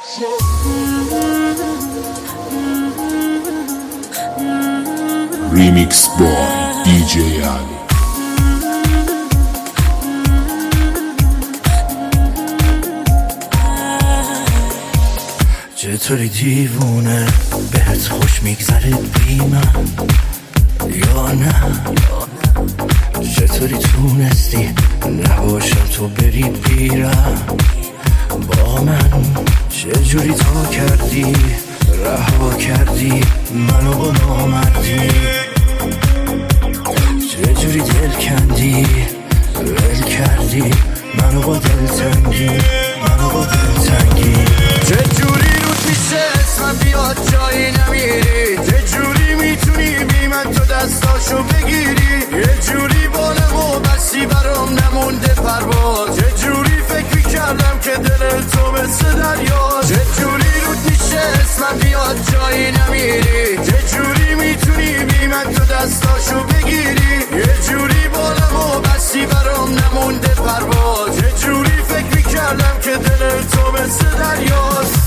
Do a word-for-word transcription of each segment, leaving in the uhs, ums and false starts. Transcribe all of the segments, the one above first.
Remix boy دی جی علی. چطوری دیوونه بهت خوش میگذره بی من یا نه؟ چطوری تونستی نباشم تو بری بیرم با من؟ چجوری تو کردی رها کردی منو با نامردی؟ چجوری دل کندی ول کردی منو با دلتنگی منو با دلتنگی؟ چجوری رود میشه اسمم بیاد جایی نمیری؟ چجوری میتونی بی من تو دستاشو بگیری؟ یه جوری بالم و بسی برام نمونده پرواز. چجوری فکر میکردم که دل تو مثل دریا؟ چجوری رود میشه اسمم بیاد جایی نمیری؟ چجوری میتونی بی من تو دستاشو بگیری؟ یه جوری بالم و بسی برام نمونده پرواز. چجوری فکر میکردم که دل تو مثل دریاست؟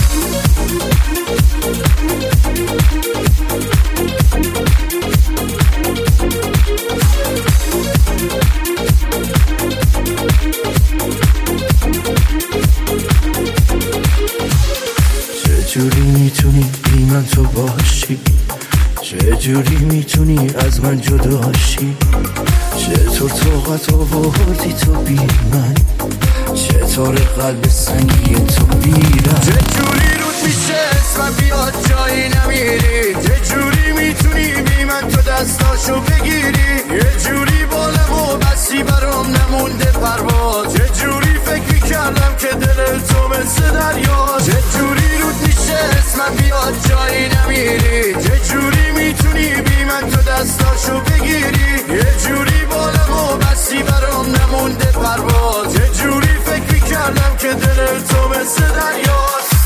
چجوری میتونی بی من تو باشی؟ چجوری میتونی از من جداشی؟ چطور طاقت آوردی تو بی من؟ چطور قلب سنگی تو بیرم؟ چجوری رود میشه اسمم بیاد جایی نمیری؟ چجوری میتونی بی من تو دستاشو بگیری؟ یه جوری بالم و بسی برام نمونده پرواز. چجوری فکر میکردم که دل تو مثل دریاست؟ چجوری رود میشه اسمم بیاد جایی نمیری؟ چجوری میتونی بی من تو دستاشو بگیری؟ یه جوری بالم و بسی برام نمونده پرواز. چجوری فکر میکردم که دل تو مثل دریاست؟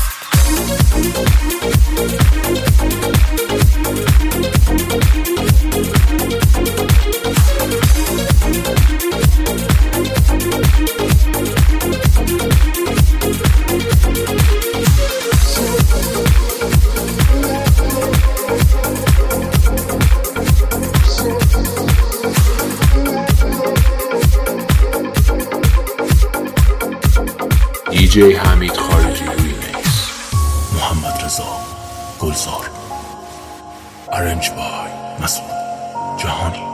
دی جی حمید خارجی ریمیکس. محمد رضا گلزار. ارنج بای مسعود جهانی.